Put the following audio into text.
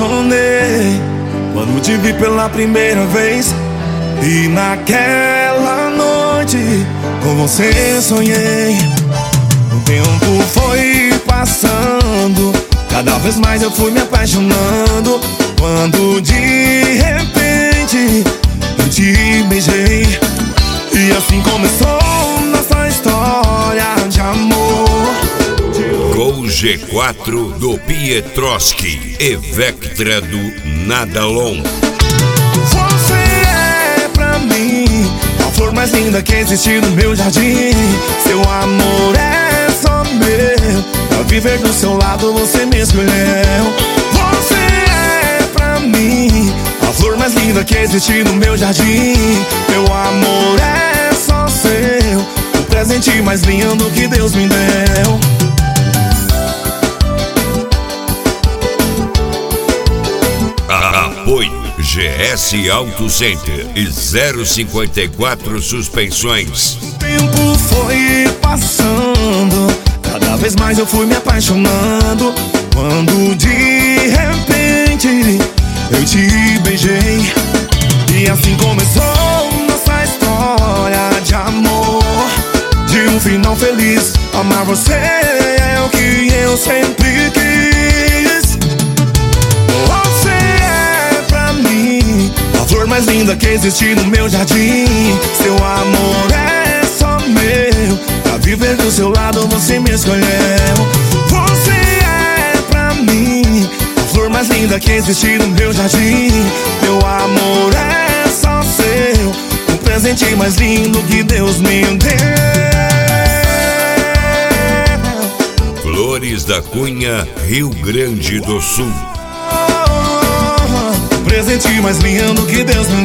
apaixonei quando te vi pela primeira vez. E naquela noite com você sonhei. O tempo foi passando, cada vez mais eu fui me apaixonando, quando de repente eu te beijei. E assim começou nossa história de amor. Gol G4 do Pietrowski e Vectra do Nadalon. Você é pra mim a flor mais linda que existe no meu jardim. Seu amor é só meu, pra viver do seu lado você me escolheu. Você é pra mim a flor mais linda que existe no meu jardim. Meu amor é só seu, o presente mais lindo que Deus me deu. Apoio GS Auto Center e 054 Suspensões. O tempo foi passando, cada vez mais eu fui me apaixonando, quando de repente eu te beijei. E assim começou nossa história de amor, de um final feliz. Amar você é o que eu sempre quis. Você é pra mim a flor mais linda que existe no meu jardim. Seu amor é só meu, pra viver do seu lado você me escolheu. Você é pra mim a flor mais linda que existe no meu jardim. Meu amor é só seu, o presente mais lindo que Deus me deu. Flores da Cunha, Rio Grande do Sul. O presente mais lindo que Deus me